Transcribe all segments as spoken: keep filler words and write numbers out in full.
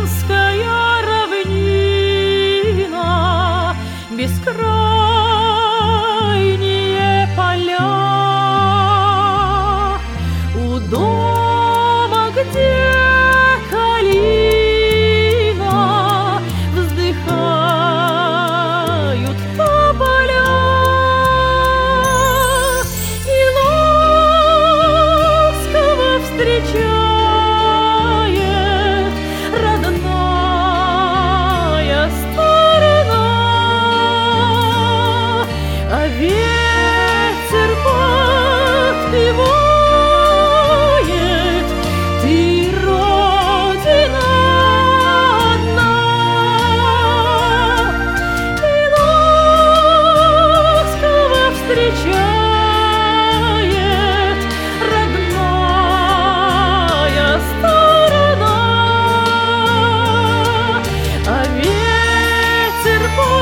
равнина, бескрайние поля. У дома, где калина, вздыхают тополя, и ласково встречает родная сторона. А ветер подпевает: ты, Родина одна. И ласково встречает родная сторона. А ветер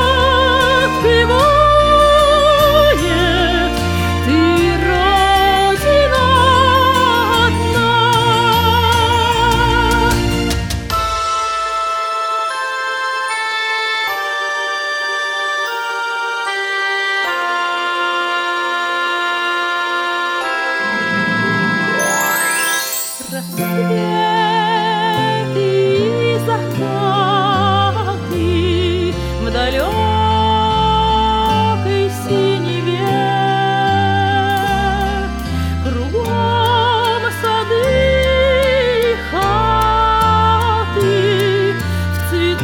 подпевает: ты, Родина одна. Рассветы и закаты в далекой синеве, кругом сады и хаты в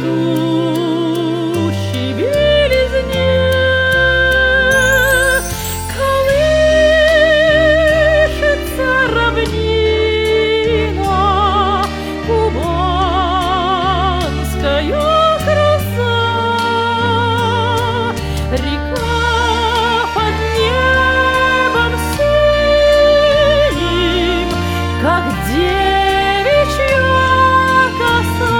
цветущей белизне. Колышется равнина, кубанская краса. Река под небом синим, как девичья коса.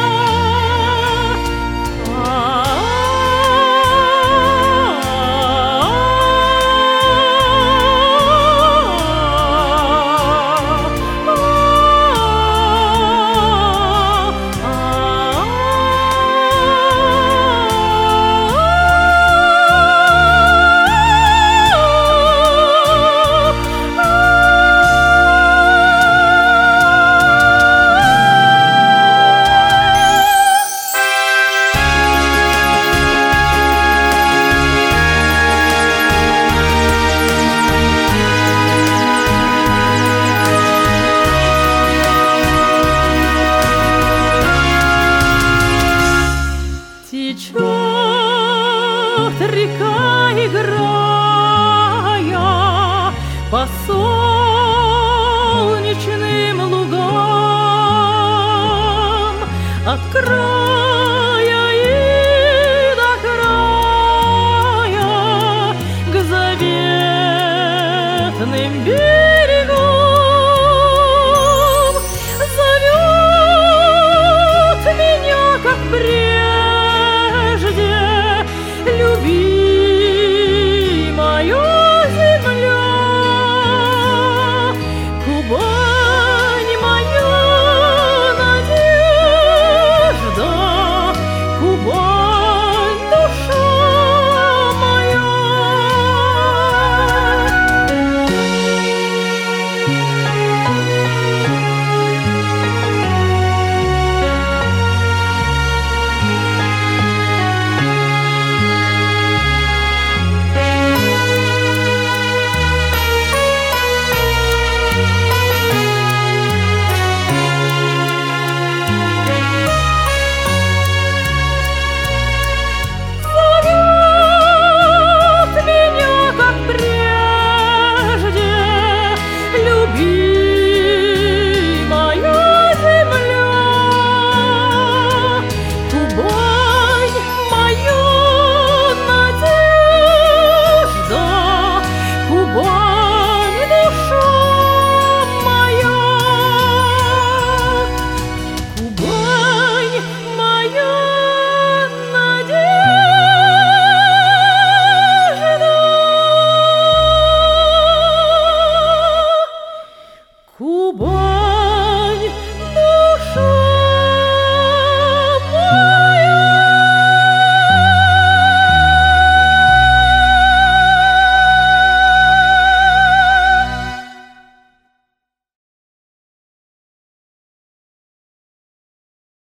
Течет река, играя по солнечным лугам, от края